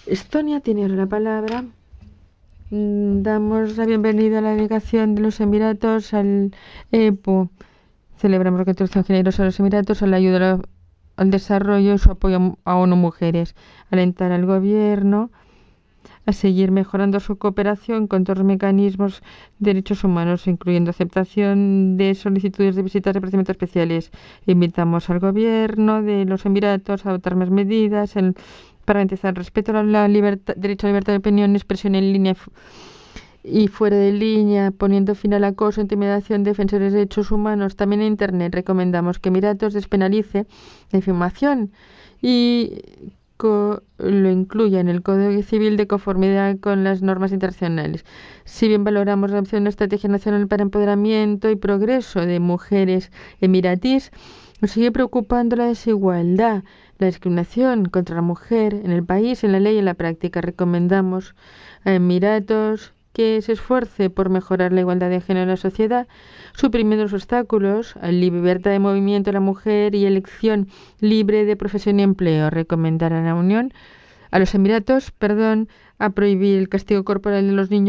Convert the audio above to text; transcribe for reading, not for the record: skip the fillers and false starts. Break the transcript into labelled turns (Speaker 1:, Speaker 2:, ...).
Speaker 1: Estonia tiene ahora la palabra. Damos la bienvenida a la delegación de los Emiratos al EPO. Celebramos la contribución generosa de los Emiratos a la ayuda al desarrollo y su apoyo a ONU Mujeres. Alentar al gobierno a seguir mejorando su cooperación con todos los mecanismos de derechos humanos, incluyendo aceptación de solicitudes de visitas de procedimientos especiales. Invitamos al gobierno de los Emiratos a adoptar más medidas para garantizar el respeto a la derecho a la libertad de opinión, expresión en línea y fuera de línea, poniendo fin al acoso, intimidación, defensores de derechos humanos. También en Internet recomendamos que Emiratos despenalice la difamación y lo incluya en el Código Civil de conformidad con las normas internacionales. Si bien valoramos la opción de una estrategia nacional para empoderamiento y progreso de mujeres emiratíes, nos sigue preocupando la desigualdad, la discriminación contra la mujer en el país, en la ley y en la práctica. Recomendamos a Emiratos que se esfuerce por mejorar la igualdad de género en la sociedad, suprimiendo los obstáculos a la libertad de movimiento de la mujer y elección libre de profesión y empleo. Recomendar a la Unión, a los Emiratos, a prohibir el castigo corporal de los niños